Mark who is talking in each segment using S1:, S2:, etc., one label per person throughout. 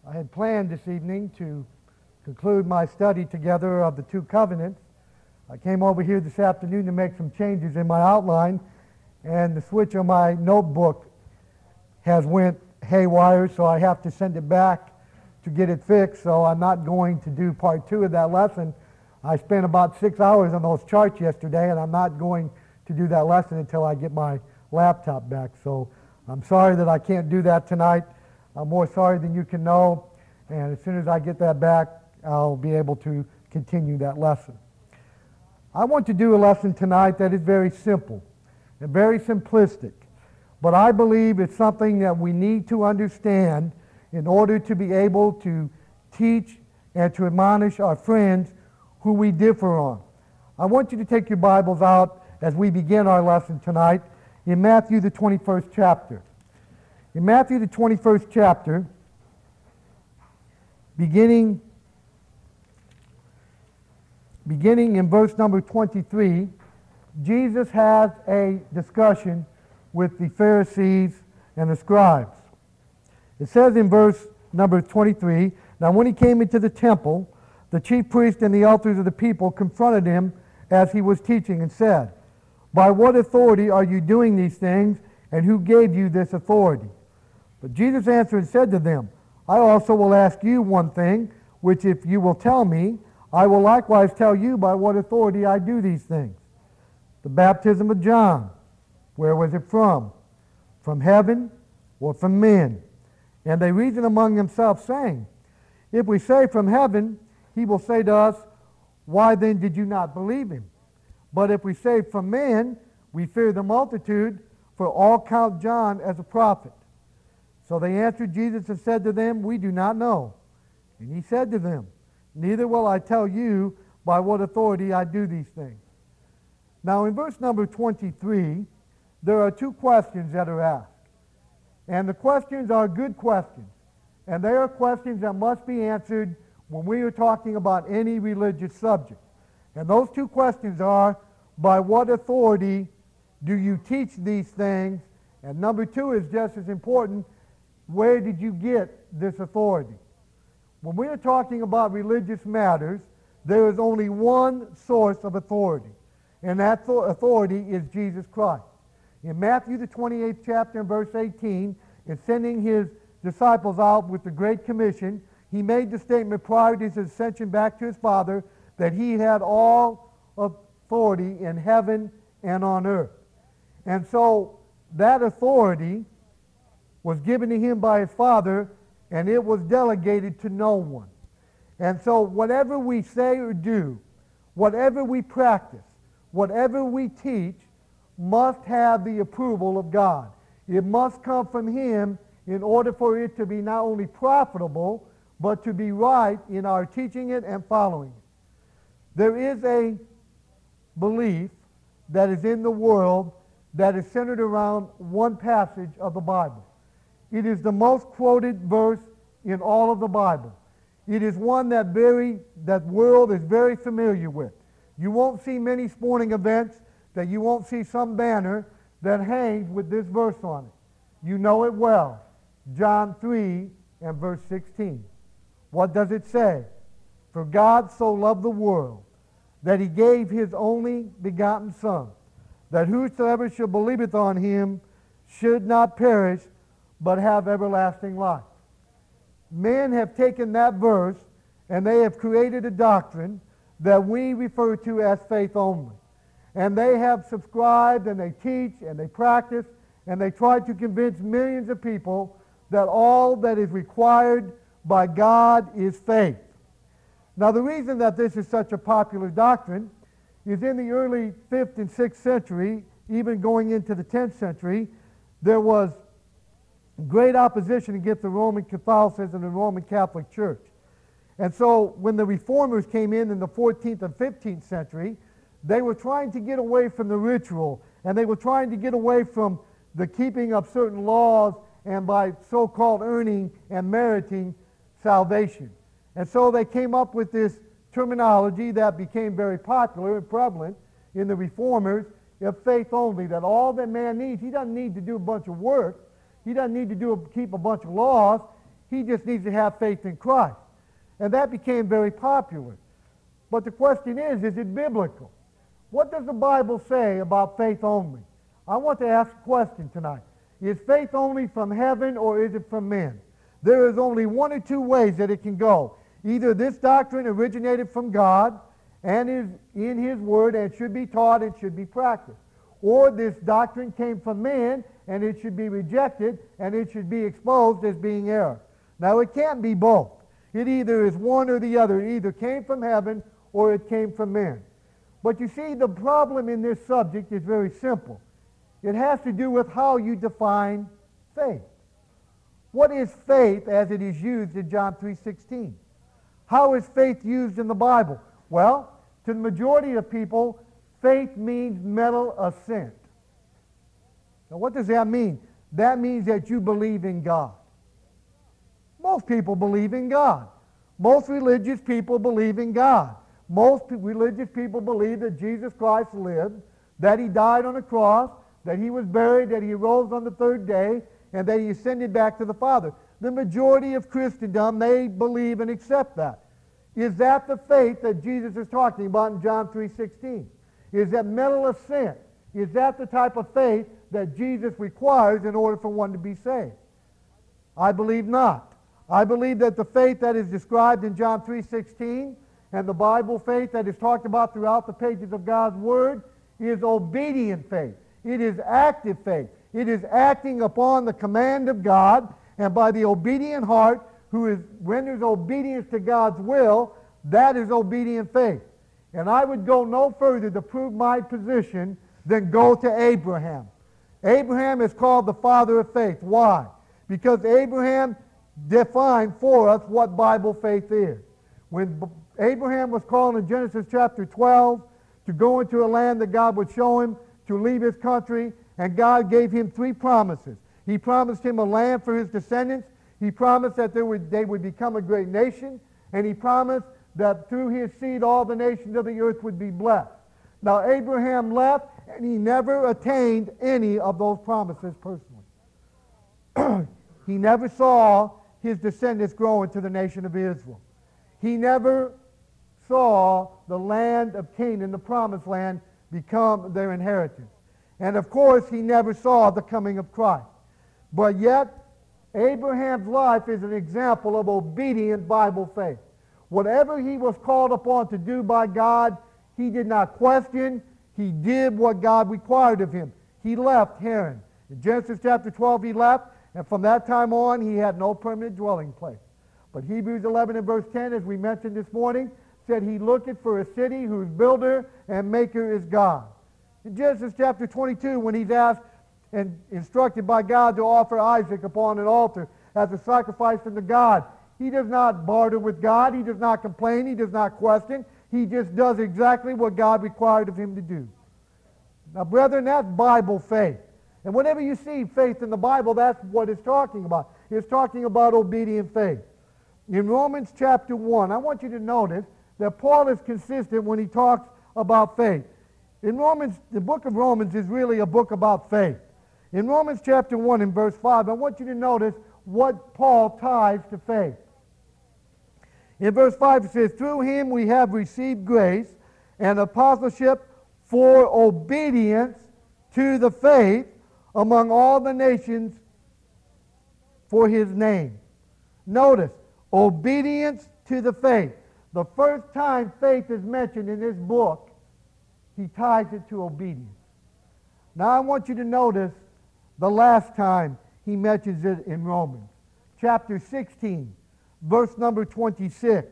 S1: I had planned this evening to conclude my study together of the two covenants. I came over here this afternoon to make some changes in my outline, and the switch on my notebook has went haywire, so I have to send it back to get it fixed, so I'm not going to do part 2 of that lesson. I spent about 6 hours on those charts yesterday, and I'm not going to do that lesson until I get my laptop back. So I'm sorry that I can't do that tonight. I'm more sorry than you can know, and as soon as I get that back, I'll be able to continue that lesson. I want to do a lesson tonight that is very simple and very simplistic, but I believe it's something that we need to understand in order to be able to teach and to admonish our friends who we differ on. I want you to take your Bibles out as we begin our lesson tonight in Matthew the 21st chapter. In Matthew the 21st chapter, beginning in verse number 23, Jesus has a discussion with the Pharisees and the scribes. It says in verse number 23, "Now when he came into the temple, the chief priests and the elders of the people confronted him as he was teaching and said, 'By what authority are you doing these things, and who gave you this authority?' But Jesus answered and said to them, 'I also will ask you one thing, which if you will tell me, I will likewise tell you by what authority I do these things. The baptism of John, where was it from? From heaven or from men?' And they reasoned among themselves, saying, 'If we say from heaven, he will say to us, why then did you not believe him? But if we say from men, we fear the multitude, for all count John as a prophet.' So they answered Jesus and said to them, 'We do not know.' And he said to them, 'Neither will I tell you by what authority I do these things.'" Now in verse number 23, there are two questions that are asked. And the questions are good questions. And they are questions that must be answered when we are talking about any religious subject. And those two questions are, by what authority do you teach these things? And number two is just as important, where did you get this authority? When we are talking about religious matters, there is only one source of authority, and that authority is Jesus Christ. In Matthew the 28th chapter and verse 18, in sending his disciples out with the Great Commission, he made the statement prior to his ascension back to his Father that he had all authority in heaven and on earth. And so that authority was given to him by his Father, and it was delegated to no one. And so whatever we say or do, whatever we practice, whatever we teach, must have the approval of God. It must come from him in order for it to be not only profitable, but to be right in our teaching it and following it. There is a belief that is in the world that is centered around one passage of the Bible. It is the most quoted verse in all of the Bible. It is one that world is very familiar with. You won't see many sporting events that you won't see some banner that hangs with this verse on it. You know it well. John 3 and verse 16. What does it say? "For God so loved the world that he gave his only begotten Son, that whosoever should believeth on him should not perish, but have everlasting life." Men have taken that verse and they have created a doctrine that we refer to as faith only. And they have subscribed and they teach and they practice and they try to convince millions of people that all that is required by God is faith. Now the reason that this is such a popular doctrine is in the early 5th and 6th century, even going into the 10th century, there was great opposition against the Roman Catholicism and the Roman Catholic Church. And so when the Reformers came in the 14th and 15th century, they were trying to get away from the ritual, and they were trying to get away from the keeping of certain laws and by so-called earning and meriting salvation. And so they came up with this terminology that became very popular and prevalent in the Reformers of faith only, that all that man needs, he doesn't need to do a bunch of work. He doesn't need to keep a bunch of laws. He just needs to have faith in Christ. And that became very popular. But the question is it biblical? What does the Bible say about faith only? I want to ask a question tonight. Is faith only from heaven or is it from men? There is only one or two ways that it can go. Either this doctrine originated from God and is in His Word and should be taught and should be practiced. Or this doctrine came from man and it should be rejected and it should be exposed as being error. Now it can't be both. It either is one or the other. It either came from heaven or it came from men. But you see, the problem in this subject is very simple. It has to do with how you define faith. What is faith as it is used in John 3:16? How is faith used in the Bible? Well, to the majority of people, faith means mental assent. Now what does that mean? That means that you believe in God. Most people believe in God. Most religious people believe in God. Most religious people believe that Jesus Christ lived, that He died on the cross, that He was buried, that He rose on the third day, and that He ascended back to the Father. The majority of Christendom, they believe and accept that. Is that the faith that Jesus is talking about in John 3:16? Is that mental assent? Is that the type of faith that Jesus requires in order for one to be saved? I believe not. I believe that the faith that is described in John 3:16 and the Bible faith that is talked about throughout the pages of God's Word is obedient faith. It is active faith. It is acting upon the command of God, and by the obedient heart who renders obedience to God's will, that is obedient faith. And I would go no further to prove my position than go to Abraham. Abraham is called the father of faith. Why? Because Abraham defined for us what Bible faith is. When Abraham was called in Genesis chapter 12 to go into a land that God would show him, to leave his country, and God gave him three promises. He promised him a land for his descendants. He promised that they would become a great nation. And he promised that through his seed all the nations of the earth would be blessed. Now Abraham left, and he never attained any of those promises personally. He never saw his descendants grow into the nation of Israel. He never saw the land of Canaan, the promised land, become their inheritance. And of course, he never saw the coming of Christ. But yet, Abraham's life is an example of obedient Bible faith. Whatever he was called upon to do by God, he did not question. He did what God required of him. He left Haran. In Genesis chapter 12, he left, and from that time on, he had no permanent dwelling place. But Hebrews 11 and verse 10, as we mentioned this morning, said he looketh for a city whose builder and maker is God. In Genesis chapter 22, when he's asked and instructed by God to offer Isaac upon an altar as a sacrifice unto God, he does not barter with God. He does not complain. He does not question. He just does exactly what God required of him to do. Now, brethren, that's Bible faith. And whenever you see faith in the Bible, that's what it's talking about. It's talking about obedient faith. In Romans chapter 1, I want you to notice that Paul is consistent when he talks about faith. In Romans, the book of Romans is really a book about faith. In Romans chapter 1 and verse 5, I want you to notice what Paul ties to faith. In verse 5 it says, through him we have received grace and apostleship for obedience to the faith among all the nations for his name. Notice, obedience to the faith. The first time faith is mentioned in this book, he ties it to obedience. Now I want you to notice the last time he mentions it in Romans. Chapter 16, verse number 26.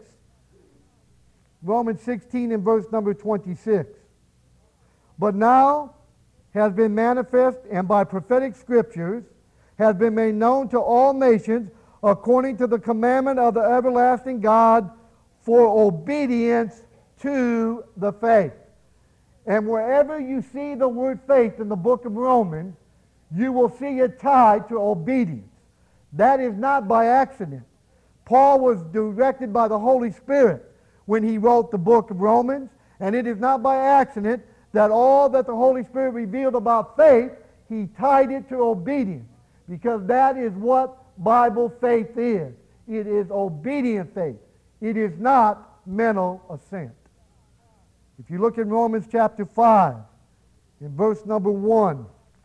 S1: Romans 16 and verse number 26. But now has been manifest, and by prophetic scriptures has been made known to all nations according to the commandment of the everlasting God for obedience to the faith. And wherever you see the word faith in the book of Romans, you will see it tied to obedience. That is not by accident. Paul was directed by the Holy Spirit when he wrote the book of Romans, and it is not by accident that all that the Holy Spirit revealed about faith, he tied it to obedience, because that is what Bible faith is. It is obedient faith. It is not mental assent. If you look in Romans chapter 5, in verse number 1,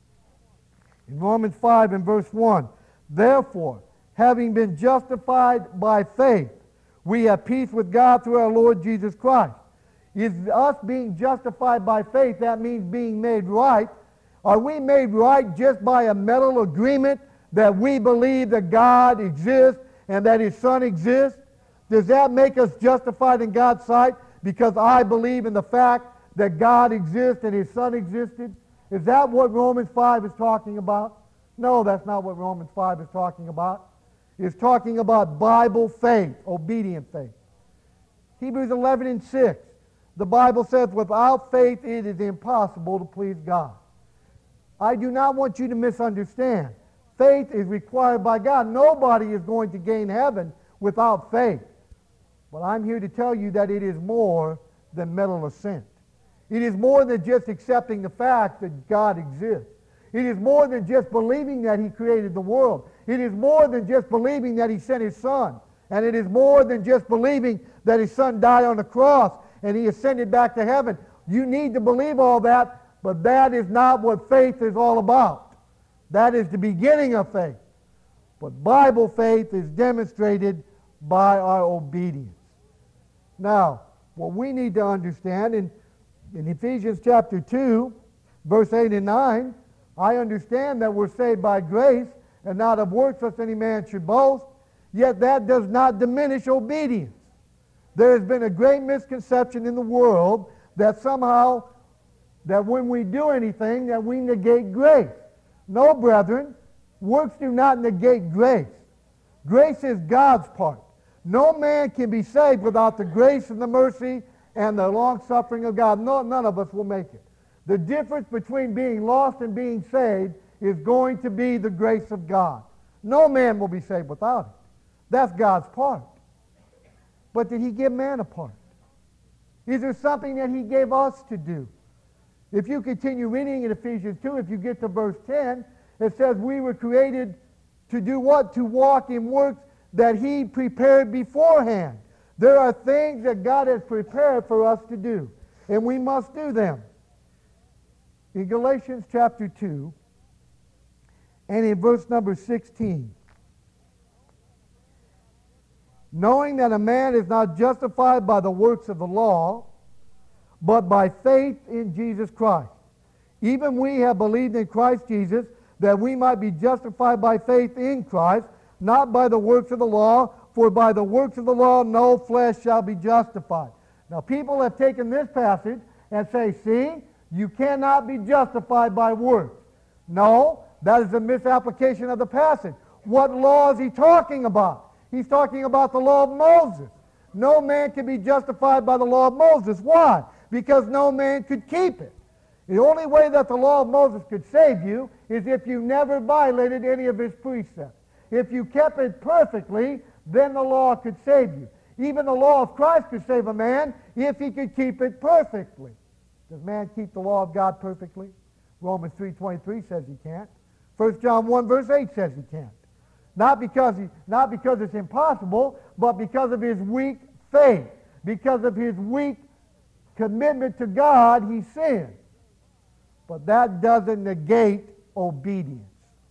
S1: in Romans 5 and verse 1, therefore, having been justified by faith, we have peace with God through our Lord Jesus Christ. Is us being justified by faith, that means being made right. Are we made right just by a mental agreement that we believe that God exists and that His Son exists? Does that make us justified in God's sight because I believe in the fact that God exists and His Son existed? Is that what Romans 5 is talking about? No, that's not what Romans 5 is talking about. It's talking about Bible faith, obedient faith. Hebrews 11 and 6, the Bible says, without faith it is impossible to please God. I do not want you to misunderstand. Faith is required by God. Nobody is going to gain heaven without faith. But I'm here to tell you that it is more than mental assent. It is more than just accepting the fact that God exists. It is more than just believing that He created the world. It is more than just believing that He sent His Son. And it is more than just believing that His Son died on the cross and He ascended back to heaven. You need to believe all that, but that is not what faith is all about. That is the beginning of faith. But Bible faith is demonstrated by our obedience. Now, what we need to understand in Ephesians chapter 2, verse 8 and 9, I understand that we're saved by grace and not of works, lest any man should boast, yet that does not diminish obedience. There has been a great misconception in the world that somehow, that when we do anything, that we negate grace. No, brethren, works do not negate grace. Grace is God's part. No man can be saved without the grace and the mercy and the long-suffering of God. No, none of us will make it. The difference between being lost and being saved is going to be the grace of God. No man will be saved without it. That's God's part. But did He give man a part? Is there something that He gave us to do? If you continue reading in Ephesians 2, if you get to verse 10, it says we were created to do what? To walk in works that He prepared beforehand. There are things that God has prepared for us to do, and we must do them. In Galatians chapter 2, and in verse number 16, knowing that a man is not justified by the works of the law, but by faith in Jesus Christ. Even we have believed in Christ Jesus, that we might be justified by faith in Christ, not by the works of the law, for by the works of the law no flesh shall be justified. Now people have taken this passage and say, see, you cannot be justified by works. No, that is a misapplication of the passage. What law is he talking about? He's talking about the law of Moses. No man can be justified by the law of Moses. Why? Because no man could keep it. The only way that the law of Moses could save you is if you never violated any of his precepts. If you kept it perfectly, then the law could save you. Even the law of Christ could save a man if he could keep it perfectly. Does man keep the law of God perfectly? Romans 3:23 says he can't. 1 John 1 verse 8 says he can't. Not because it's impossible, but because of his weak faith. Because of his weak commitment to God, he sinned. But that doesn't negate obedience.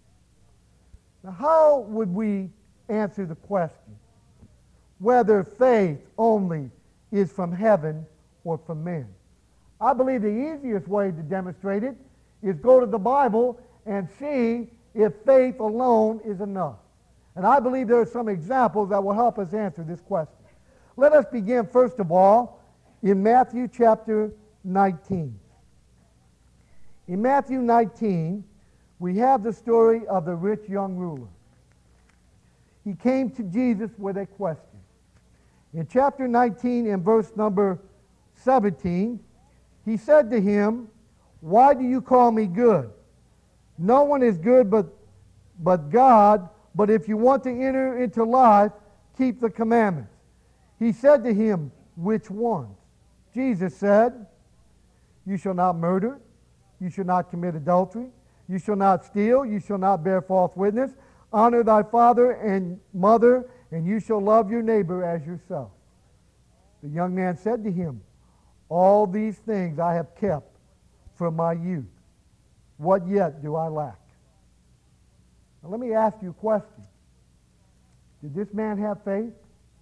S1: Now, how would we answer the question whether faith only is from heaven or from men? I believe the easiest way to demonstrate it is go to the Bible and see if faith alone is enough. And I believe there are some examples that will help us answer this question. Let us begin, first of all, in Matthew chapter 19. In Matthew 19, we have the story of the rich young ruler. He came to Jesus with a question. In chapter 19, in verse number 17, he said to him, "Why do you call me good? No one is good but God, but if you want to enter into life, keep the commandments." He said to him, "Which ones?" Jesus said, "You shall not murder, you shall not commit adultery, you shall not steal, you shall not bear false witness, honor thy father and mother, and you shall love your neighbor as yourself. The young man said to him, all these things I have kept from my youth. What yet do I lack? Now let me ask you a question. Did this man have faith?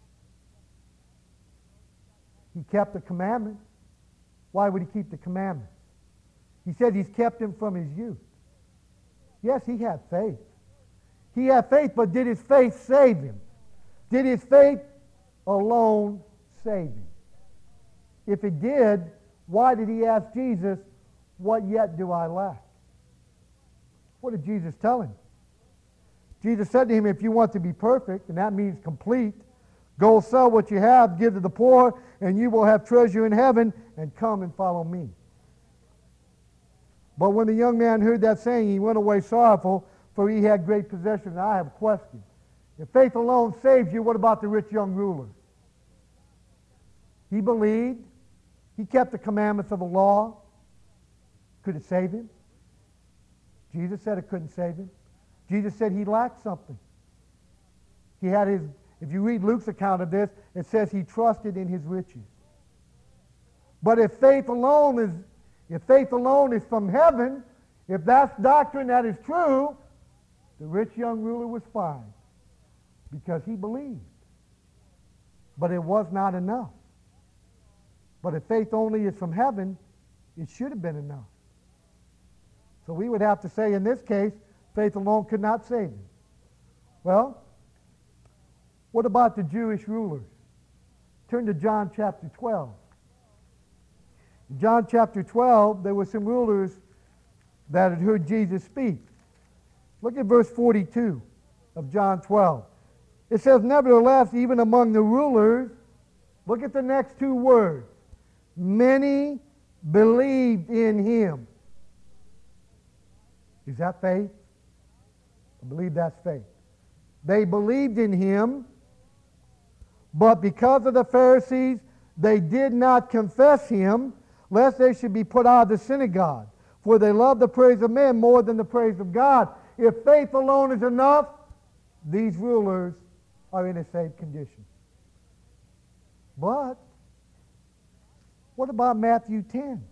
S1: He kept the commandments. Why would he keep the commandments? He said he's kept them from his youth. Yes, he had faith. He had faith, but did his faith save him? Did his faith alone save him? If it did, why did he ask Jesus, what yet do I lack? What did Jesus tell him? Jesus said to him, if you want to be perfect, and that means complete, go sell what you have, give to the poor, and you will have treasure in heaven, and come and follow me. But when the young man heard that saying, he went away sorrowful, for he had great possessions. And I have a question. If faith alone saves you, what about the rich young ruler? He believed. He kept the commandments of the law. Could it save him? Jesus said it couldn't save him. Jesus said he lacked something. He had his, if you read Luke's account of this, it says he trusted in his riches. But if faith alone is from heaven, if that's doctrine that is true, the rich young ruler was fine because he believed. But it was not enough. But if faith only is from heaven, it should have been enough. So we would have to say in this case, faith alone could not save him. Well, what about the Jewish rulers? Turn to John chapter 12. In John chapter 12, there were some rulers that had heard Jesus speak. Look at verse 42 of John 12. It says, nevertheless, even among the rulers, look at the next two words, many believed in him. Is that faith? I believe that's faith. They believed in him, but because of the Pharisees, they did not confess him, lest they should be put out of the synagogue. For they love the praise of men more than the praise of God. If faith alone is enough, these rulers are in a saved condition. But what about Matthew 10?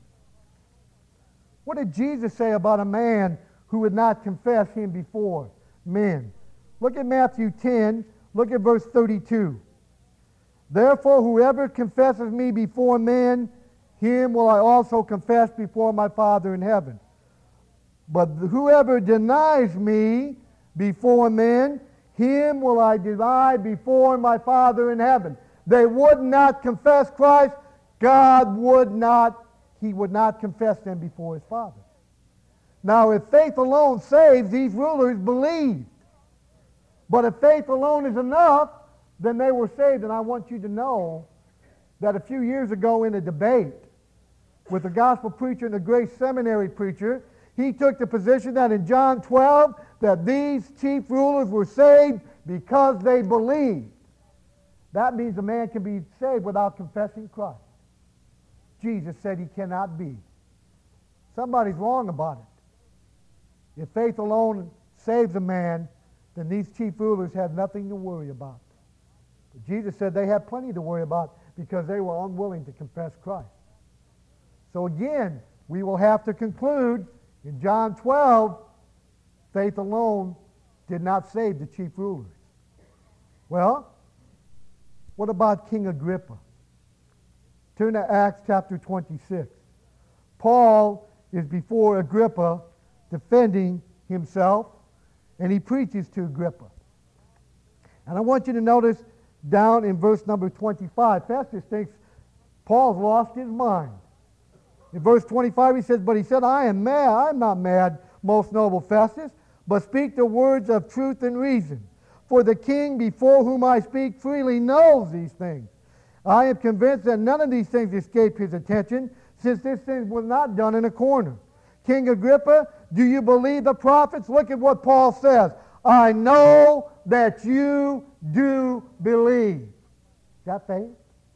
S1: What did Jesus say about a man who would not confess him before men? Look at Matthew 10, look at verse 32. Therefore, whoever confesses me before men, him will I also confess before my Father in heaven. But whoever denies me before men, him will I deny before my Father in heaven. They would not confess Christ. God would not, he would not confess them before his Father. Now, if faith alone saves, these rulers believed. But if faith alone is enough, then they were saved. And I want you to know that a few years ago in a debate with a gospel preacher and a Grace Seminary preacher, he took the position that in John 12, that these chief rulers were saved because they believed. That means a man can be saved without confessing Christ. Jesus said he cannot be. Somebody's wrong about it. If faith alone saves a man, then these chief rulers have nothing to worry about. But Jesus said they had plenty to worry about because they were unwilling to confess Christ. So again, we will have to conclude in John 12, faith alone did not save the chief rulers. Well, what about King Agrippa? Turn to Acts chapter 26. Paul is before Agrippa defending himself, and he preaches to Agrippa. And I want you to notice down in verse number 25, Festus thinks Paul's lost his mind. In verse 25 he says, but he said, I am mad. I am not mad, most noble Festus, but speak the words of truth and reason. For the king before whom I speak freely knows these things. I am convinced that none of these things escaped his attention, since this thing was not done in a corner. King Agrippa, do you believe the prophets? Look at what Paul says. I know that you do believe. Is that faith?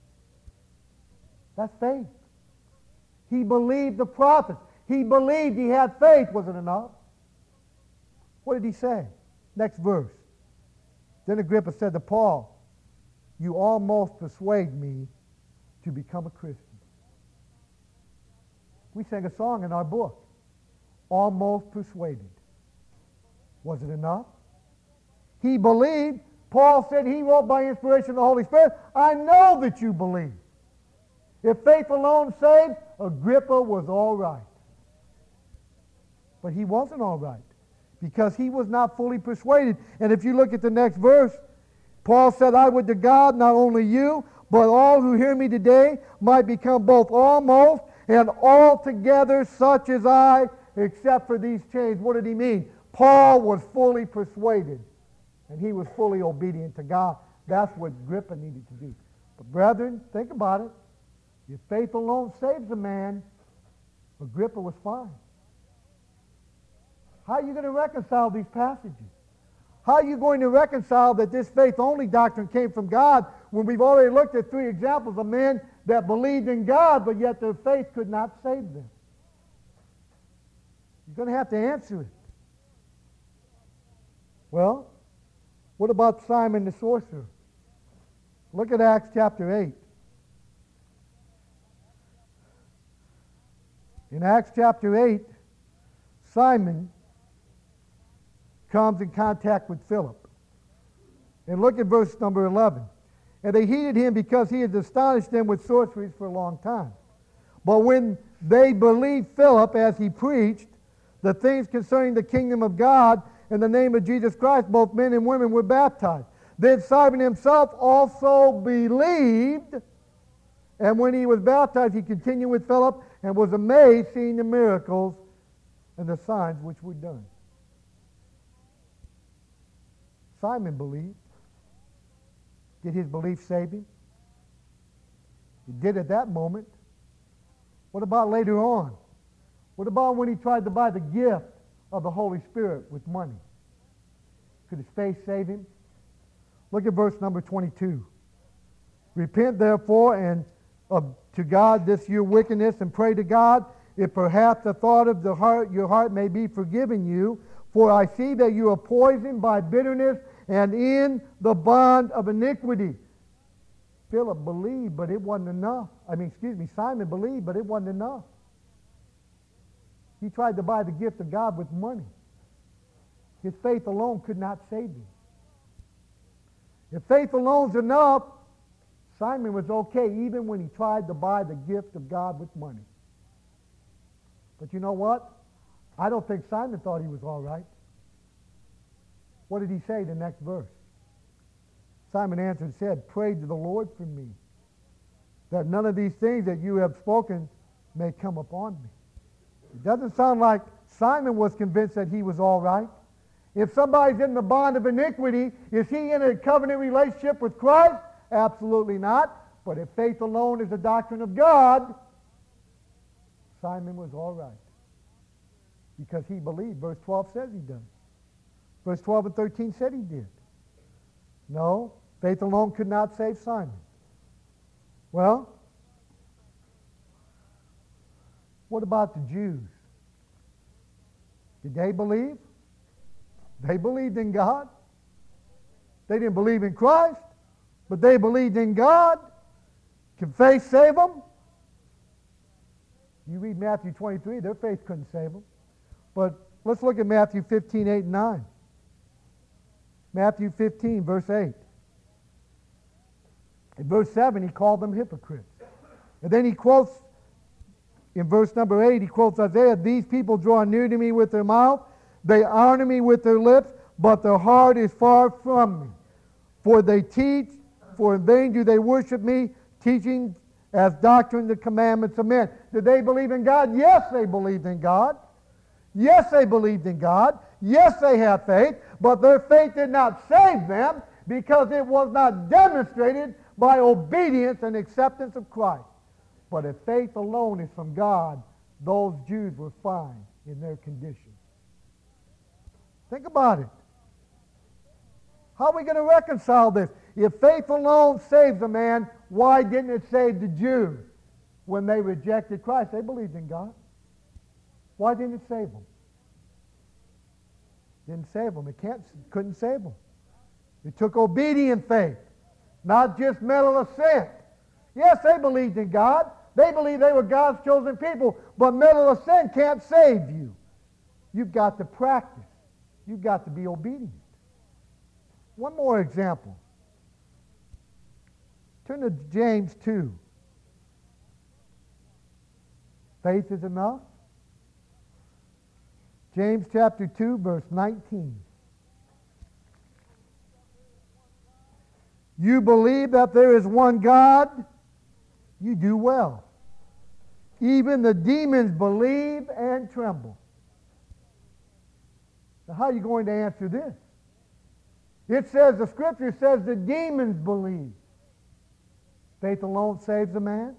S1: That's faith. He believed the prophets. He believed, he had faith. Was it enough? What did he say? Next verse. Then Agrippa said to Paul, you almost persuade me to become a Christian. We sang a song in our book, Almost Persuaded. Was it enough? He believed. Paul said he wrote by inspiration of the Holy Spirit, I know that you believe. If faith alone saves, Agrippa was all right. But he wasn't all right because he was not fully persuaded. And if you look at the next verse, Paul said, I would to God not only you, but all who hear me today might become both almost and altogether such as I, except for these chains. What did he mean? Paul was fully persuaded, and he was fully obedient to God. That's what Agrippa needed to do. But brethren, think about it. If faith alone saves a man, Agrippa was fine. How are you going to reconcile these passages? How are you going to reconcile that this faith-only doctrine came from God when we've already looked at 3 examples of men that believed in God, but yet their faith could not save them? You're going to have to answer it. Well, what about Simon the sorcerer? Look at Acts chapter 8. In Acts chapter 8, Simon comes in contact with Philip. And look at verse number 11. And they heeded him because he had astonished them with sorceries for a long time. But when they believed Philip as he preached the things concerning the kingdom of God in the name of Jesus Christ, both men and women were baptized. Then Simon himself also believed, and when he was baptized, he continued with Philip and was amazed seeing the miracles and the signs which were done. Simon believed. Did his belief save him? He did at that moment. What about later on? What about when he tried to buy the gift of the Holy Spirit with money? Could his faith save him? Look at verse number 22. Repent therefore and to God this your wickedness, and pray to God, if perhaps the thought of your heart may be forgiven you. For I see that you are poisoned by bitterness and in the bond of iniquity. Philip believed, but it wasn't enough. Simon believed, but it wasn't enough. He tried to buy the gift of God with money. His faith alone could not save him. If faith alone's enough, Simon was okay even when he tried to buy the gift of God with money. But you know what? I don't think Simon thought he was all right. What did he say the next verse? Simon answered and said, pray to the Lord for me, that none of these things that you have spoken may come upon me. It doesn't sound like Simon was convinced that he was all right. If somebody's in the bond of iniquity, is he in a covenant relationship with Christ? Absolutely not. But if faith alone is the doctrine of God, Simon was all right. Because he believed. Verse 12 says he does. Verse 12 and 13 said he did. No, faith alone could not save Simon. Well, what about the Jews? Did they believe? They believed in God. They didn't believe in Christ, but they believed in God. Can faith save them? You read Matthew 23, their faith couldn't save them. But let's look at Matthew 15, 8 and 9. Matthew 15, verse 8. In verse 7, he called them hypocrites. And then he quotes, in verse number 8, he quotes Isaiah, these people draw near to me with their mouth, they honor me with their lips, but their heart is far from me. For they teach, for in vain do they worship me, teaching as doctrine the commandments of men. Did they believe in God? Yes, they believed in God. Yes, they believed in God. Yes, they had faith, but their faith did not save them because it was not demonstrated by obedience and acceptance of Christ. But if faith alone is from God, those Jews were fine in their condition. Think about it. How are we going to reconcile this? If faith alone saves a man, why didn't it save the Jews when they rejected Christ? They believed in God. Why didn't it save them? Didn't save them. Couldn't save them. It took obedient faith, not just mental assent. Yes, they believed in God. They believed they were God's chosen people, but mental assent can't save you. You've got to practice. You've got to be obedient. One more example. Turn to James 2. Faith is enough. James chapter 2, verse 19. You believe that there is one God, you do well. Even the demons believe and tremble. Now, how are you going to answer this? It says, the scripture says the demons believe. Faith alone saves a man.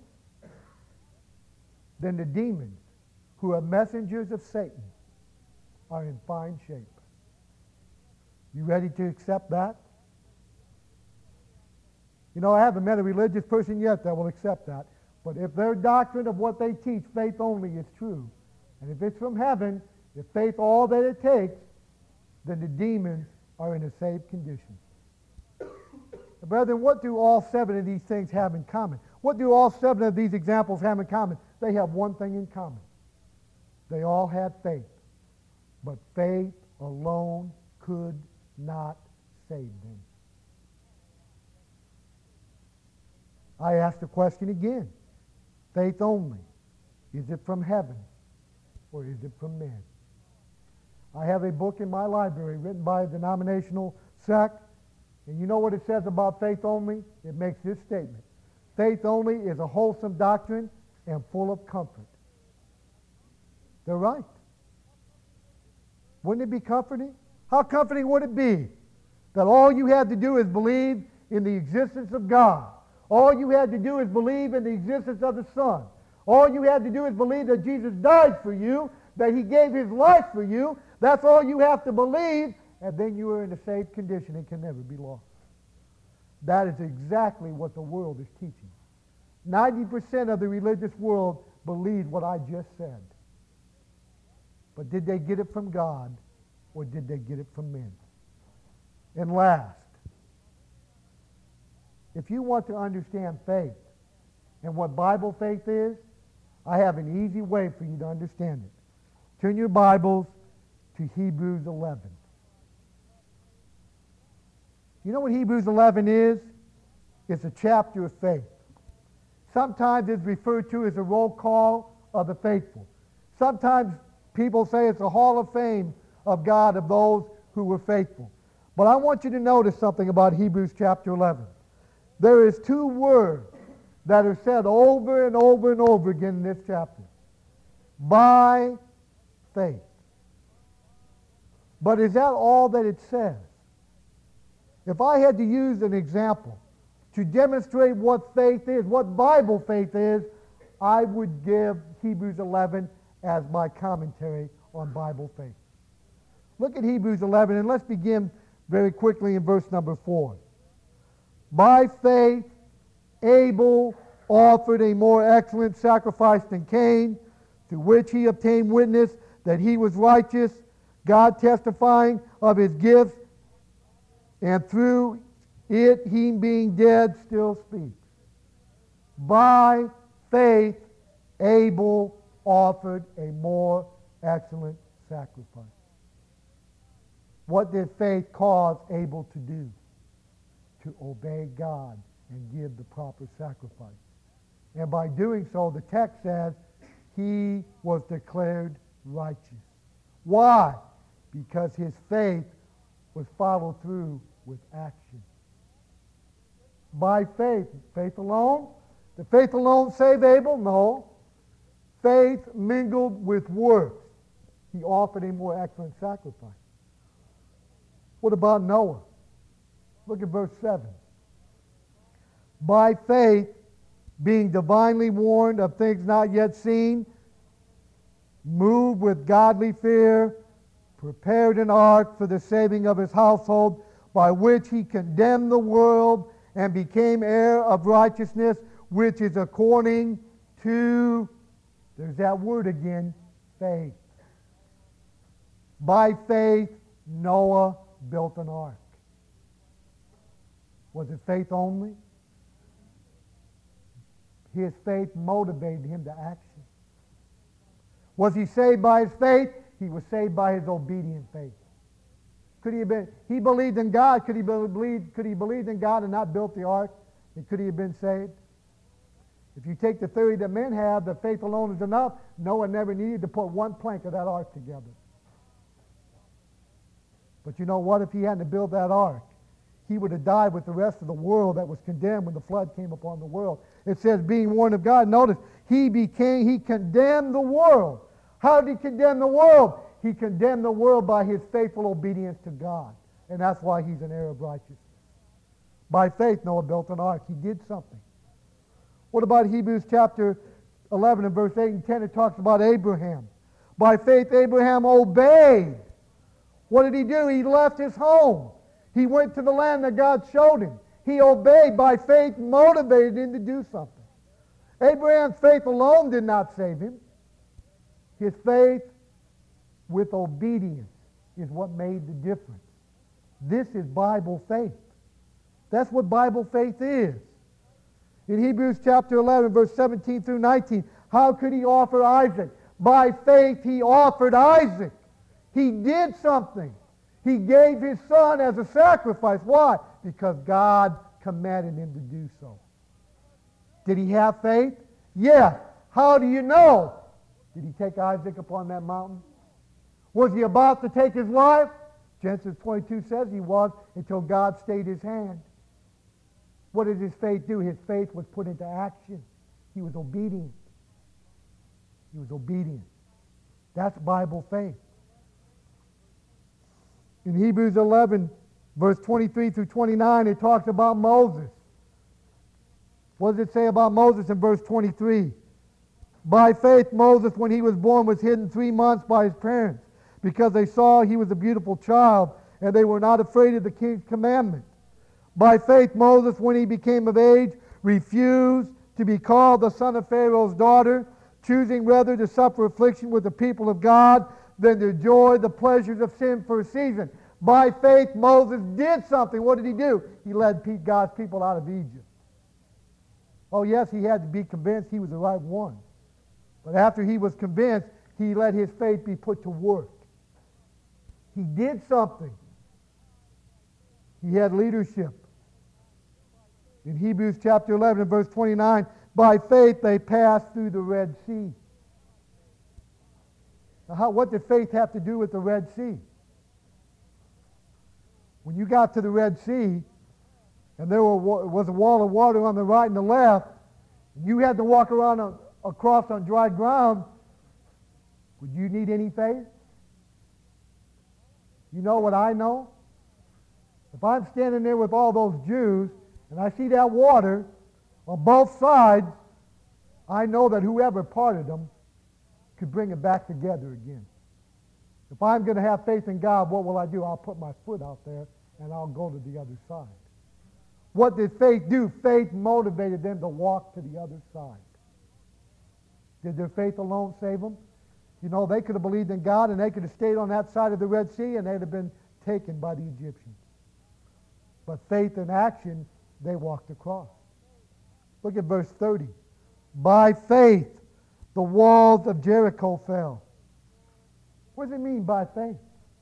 S1: Then the demons, who are messengers of Satan, are in fine shape. You ready to accept that? You know, I haven't met a religious person yet that will accept that. But if their doctrine of what they teach, faith only, is true, and if it's from heaven, if faith all that it takes, then the demons are in a safe condition. Brethren, what do all 7 of these things have in common? What do all 7 of these examples have in common? They have one thing in common. They all had faith. But faith alone could not save them. I ask the question again. Faith only. Is it from heaven or is it from men? I have a book in my library written by a denominational sect, and you know what it says about faith only? It makes this statement. Faith only is a wholesome doctrine and full of comfort. They're right. Wouldn't it be comforting? How comforting would it be that all you had to do is believe in the existence of God? All you had to do is believe in the existence of the Son. All you had to do is believe that Jesus died for you, that he gave his life for you. That's all you have to believe, and then you are in a safe condition and can never be lost. That is exactly what the world is teaching. 90% of the religious world believes what I just said. But did they get it from God, or did they get it from men? And last, if you want to understand faith and what Bible faith is, I have an easy way for you to understand it. Turn your Bibles to Hebrews 11. You know what Hebrews 11 is? It's a chapter of faith. Sometimes it's referred to as a roll call of the faithful. Sometimes people say it's a hall of fame of God of those who were faithful. But I want you to notice something about Hebrews chapter 11. There is 2 words that are said over and over and over again in this chapter. By faith. But is that all that it says? If I had to use an example to demonstrate what faith is, what Bible faith is, I would give Hebrews 11 as my commentary on Bible faith. Look at Hebrews 11, and let's begin very quickly in verse number 4. By faith, Abel offered a more excellent sacrifice than Cain, through which he obtained witness that he was righteous, God testifying of his gifts, and through it, he being dead still speaks. By faith, Abel offered a more excellent sacrifice. What did faith cause Abel to do? To obey God and give the proper sacrifice. And by doing so, the text says, he was declared righteous. Why? Because his faith was followed through with action. By faith. Faith alone? Did faith alone save Abel? No. Faith mingled with works. He offered a more excellent sacrifice. What about Noah? Look at verse 7. By faith, being divinely warned of things not yet seen, moved with godly fear, prepared an ark for the saving of his household, by which he condemned the world and became heir of righteousness, which is according to, there's that word again, faith. By faith, Noah built an ark. Was it faith only? His faith motivated him to action. Was he saved by his faith? He was saved by his obedient faith. Could he have been? He believed in God. Could he believed in God and not built the ark? And could he have been saved? If you take the theory that men have, that faith alone is enough, Noah never needed to put one plank of that ark together. But you know what? If he hadn't built that ark, he would have died with the rest of the world that was condemned when the flood came upon the world. It says, being warned of God. Notice, he condemned the world. How did he condemn the world? He condemned the world by his faithful obedience to God. And that's why he's an heir of righteousness. By faith, Noah built an ark. He did something. What about Hebrews chapter 11 and verse 8 and 10? It talks about Abraham. By faith, Abraham obeyed. What did he do? He left his home. He went to the land that God showed him. He obeyed. By faith, motivated him to do something. Abraham's faith alone did not save him. His faith with obedience is what made the difference. This is Bible faith. That's what Bible faith is. In Hebrews chapter 11, verse 17 through 19, how could he offer Isaac? By faith he offered Isaac. He did something. He gave his son as a sacrifice. Why? Because God commanded him to do so. Did he have faith? Yes. How do you know? Did he take Isaac upon that mountain? Was he about to take his life? Genesis 22 says he was, until God stayed his hand. What did his faith do? His faith was put into action. He was obedient. He was obedient. That's Bible faith. In Hebrews 11, verse 23 through 29, it talks about Moses. What does it say about Moses in verse 23? By faith, Moses, when he was born, was hidden 3 months by his parents, because they saw he was a beautiful child, and they were not afraid of the king's commandment. By faith, Moses, when he became of age, refused to be called the son of Pharaoh's daughter, choosing rather to suffer affliction with the people of God than to enjoy the pleasures of sin for a season. By faith, Moses did something. What did he do? He led God's people out of Egypt. Oh, yes, he had to be convinced he was the right one. But after he was convinced, he let his faith be put to work. He did something. He had leadership. In Hebrews chapter 11 and verse 29, by faith they passed through the Red Sea. Now, what did faith have to do with the Red Sea? When you got to the Red Sea, and there was a wall of water on the right and the left, you had to walk around across on dry ground, would you need any faith? You know what I know? If I'm standing there with all those Jews, and I see that water on both sides, I know that whoever parted them could bring it back together again. If I'm going to have faith in God, what will I do? I'll put my foot out there and I'll go to the other side. What did faith do? Faith motivated them to walk to the other side. Did their faith alone save them? You know, they could have believed in God and they could have stayed on that side of the Red Sea and they'd have been taken by the Egyptians. But faith and action, they walked across. Look at verse 30. By faith, the walls of Jericho fell. What does it mean by faith?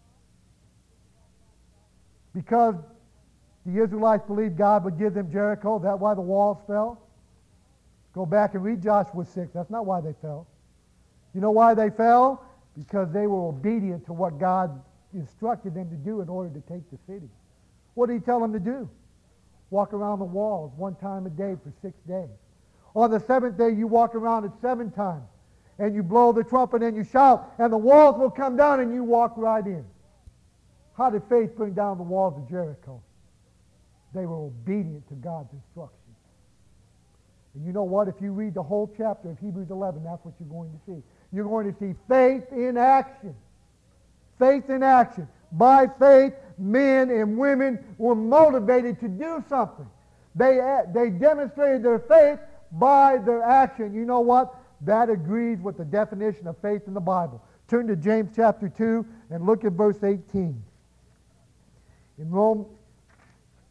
S1: Because the Israelites believed God would give them Jericho, is that why the walls fell? Go back and read Joshua 6. That's not why they fell. You know why they fell? Because they were obedient to what God instructed them to do in order to take the city. What did he tell them to do? Walk around the walls 1 time a day for 6 days. On the 7th day, you walk around it 7 times. And you blow the trumpet and you shout, and the walls will come down and you walk right in. How did faith bring down the walls of Jericho? They were obedient to God's instructions. And you know what? If you read the whole chapter of Hebrews 11, that's what you're going to see. You're going to see faith in action. Faith in action. By faith, men and women were motivated to do something. They demonstrated their faith by their action. You know what? That agrees with the definition of faith in the Bible. Turn to James chapter 2 and look at verse 18.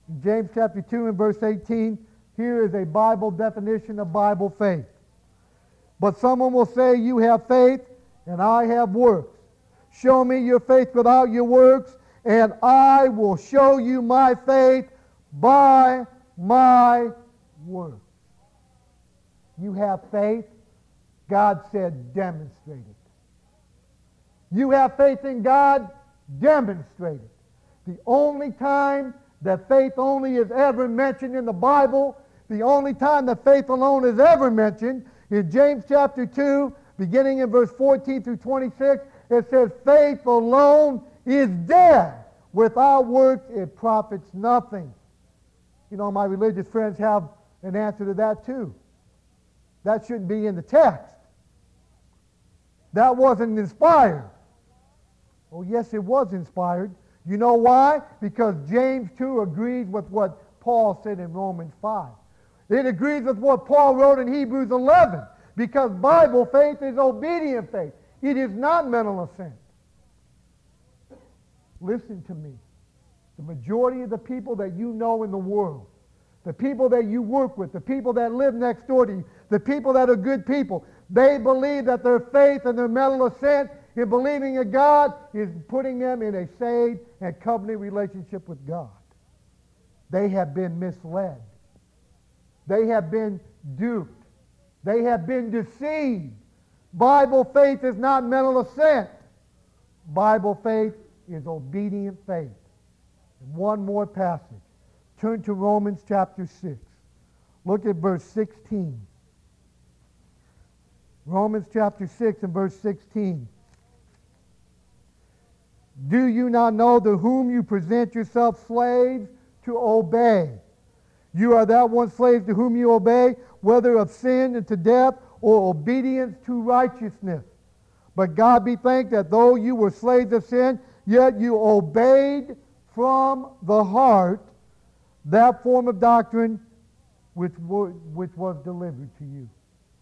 S1: In James chapter 2 and verse 18, here is a Bible definition of Bible faith. But someone will say, you have faith and I have works. Show me your faith without your works, and I will show you my faith by my works. You have faith, God said, demonstrate it. You have faith in God, demonstrate it. The only time that faith only is ever mentioned in the Bible, the only time that faith alone is ever mentioned, in James chapter 2, beginning in verse 14 through 26, it says, faith alone is dead. Without works, it profits nothing. You know, my religious friends have an answer to that too. That shouldn't be in the text. That wasn't inspired. Oh, yes, it was inspired. You know why? Because James 2 agrees with what Paul said in Romans 5. It agrees with what Paul wrote in Hebrews 11. Because Bible faith is obedient faith. It is not mental assent. Listen to me. The majority of the people that you know in the world, the people that you work with, the people that live next door to you, the people that are good people, they believe that their faith and their mental assent in believing in God is putting them in a saved and covenant relationship with God. They have been misled. They have been duped. They have been deceived. Bible faith is not mental assent. Bible faith is obedient faith. And one more passage. Turn to Romans chapter 6. Look at verse 16. Romans chapter 6 and verse 16. Do you not know to whom you present yourselves slaves to obey? You are that one slave to whom you obey, whether of sin unto death or obedience to righteousness. But God be thanked that though you were slaves of sin, yet you obeyed from the heart that form of doctrine which was delivered to you.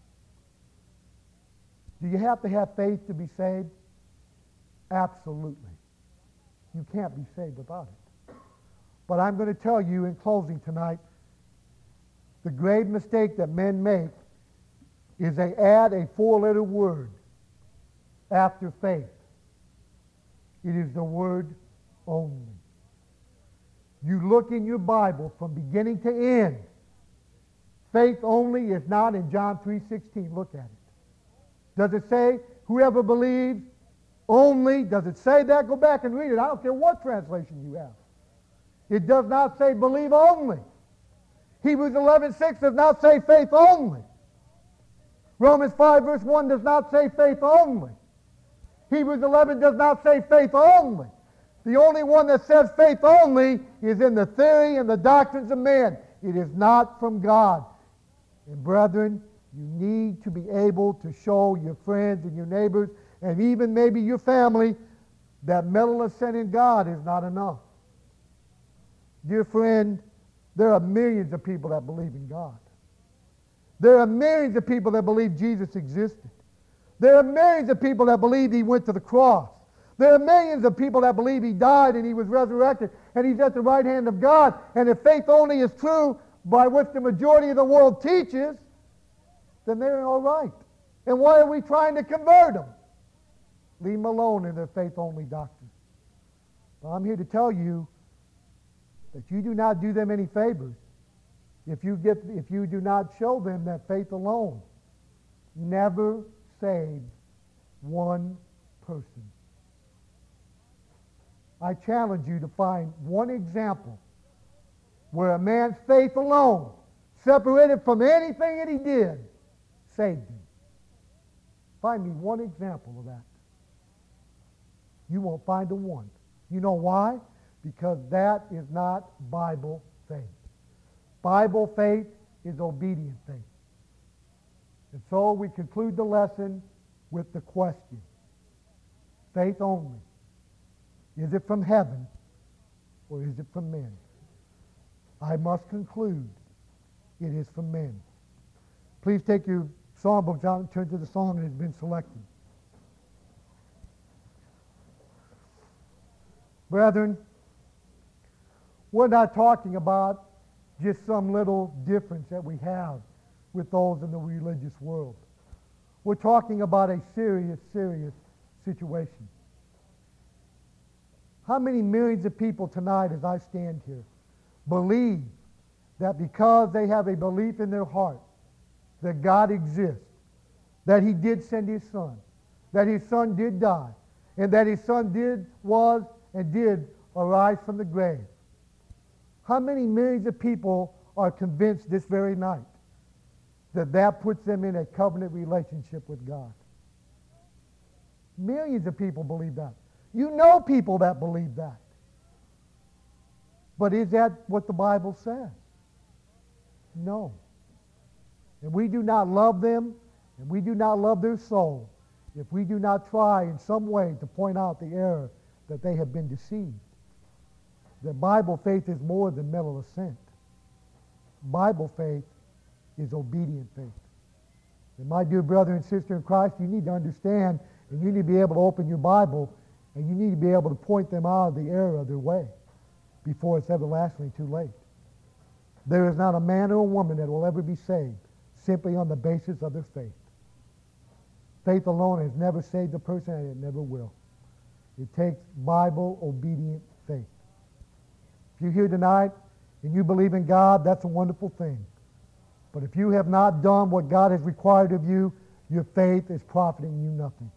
S1: Do you have to have faith to be saved? Absolutely. You can't be saved without it. But I'm going to tell you in closing tonight, the grave mistake that men make is they add a four-letter word after faith. It is the word only. You look in your Bible from beginning to end. Faith only is not in John 3:16. Look at it. Does it say, whoever believes only? Does it say that? Go back and read it. I don't care what translation you have. It does not say believe only. Hebrews 11:6 does not say faith only. Romans 5 verse 1 does not say faith only. Hebrews 11 does not say faith only. The only one that says faith only is in the theory and the doctrines of man. It is not from God. And brethren, you need to be able to show your friends and your neighbors and even maybe your family that mental assent in God is not enough. Dear friend, there are millions of people that believe in God. There are millions of people that believe Jesus existed. There are millions of people that believe he went to the cross. There are millions of people that believe he died and he was resurrected and he's at the right hand of God. And if faith only is true, by which the majority of the world teaches, then they're all right. And why are we trying to convert them? Leave them alone in their faith-only doctrine. But I'm here to tell you that you do not do them any favors if you do not show them that faith alone never saved one person. I challenge you to find one example where a man's faith alone, separated from anything that he did, saved him. Find me one example of that. You won't find a one. You know why? Because that is not Bible faith. Bible faith is obedient faith. And so we conclude the lesson with the question. Faith only. Is it from heaven or is it from men? I must conclude it is from men. Please take your songbooks out and turn to the song that has been selected. Brethren, We're not talking about just some little difference that we have with those in the religious world. We're talking about a serious, serious situation. How many millions of people tonight, as I stand here, believe that because they have a belief in their heart that God exists, that He did send His Son, that His Son did die, and that His Son was and did arise from the grave? How many millions of people are convinced this very night that that puts them in a covenant relationship with God? Millions of people believe that. You know people that believe that. But is that what the Bible says? No. And we do not love them, and we do not love their soul if we do not try in some way to point out the error that they have been deceived. The Bible faith is more than mental assent. Bible faith is obedient faith. And my dear brother and sister in Christ, you need to understand, and you need to be able to open your Bible, and you need to be able to point them out of the error of their way before it's everlastingly too late. There is not a man or a woman that will ever be saved simply on the basis of their faith. Faith alone has never saved a person, and it never will. It takes Bible-obedient faith. If you're here tonight and you believe in God, that's a wonderful thing. But if you have not done what God has required of you, your faith is profiting you nothing.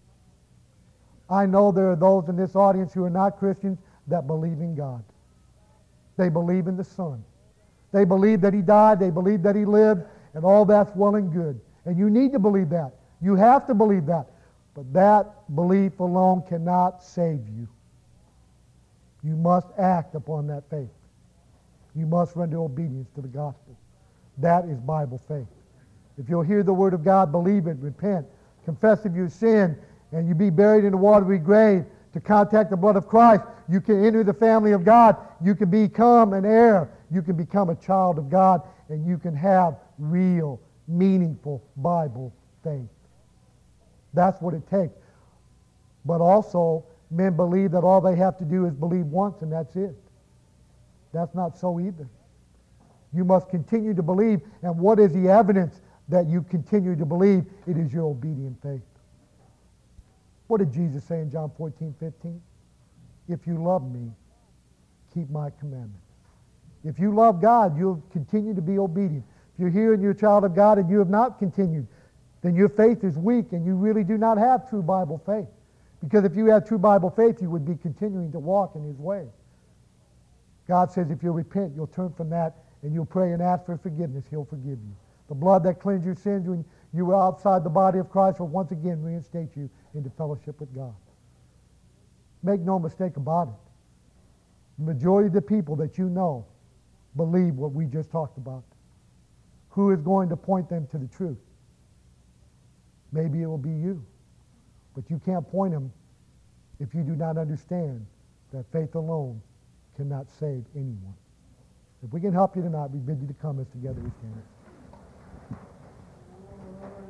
S1: I know there are those in this audience who are not Christians that believe in God. They believe in the Son. They believe that He died. They believe that He lived. And all that's well and good. And you need to believe that. You have to believe that. But that belief alone cannot save you. You must act upon that faith. You must render obedience to the gospel. That is Bible faith. If you'll hear the word of God, believe it, repent, confess of your sin, and you be buried in a watery grave to contact the blood of Christ, you can enter the family of God. You can become an heir. You can become a child of God, and you can have real, meaningful Bible faith. That's what it takes. But also, men believe that all they have to do is believe once, and that's it. That's not so either. You must continue to believe, and what is the evidence that you continue to believe? It is your obedient faith. What did Jesus say in John 14:15? If you love me, keep my commandments. If you love God, you'll continue to be obedient. If you're here and you're a child of God and you have not continued, then your faith is weak and you really do not have true Bible faith. Because if you had true Bible faith, you would be continuing to walk in His way. God says if you'll repent, you'll turn from that, and you'll pray and ask for forgiveness, He'll forgive you. The blood that cleansed your sins when you were outside the body of Christ will once again reinstate you into fellowship with God. Make no mistake about it. The majority of the people that you know believe what we just talked about. Who is going to point them to the truth? Maybe it will be you. But you can't point them if you do not understand that faith alone cannot save anyone. If we can help you tonight, we bid you to come as together we stand.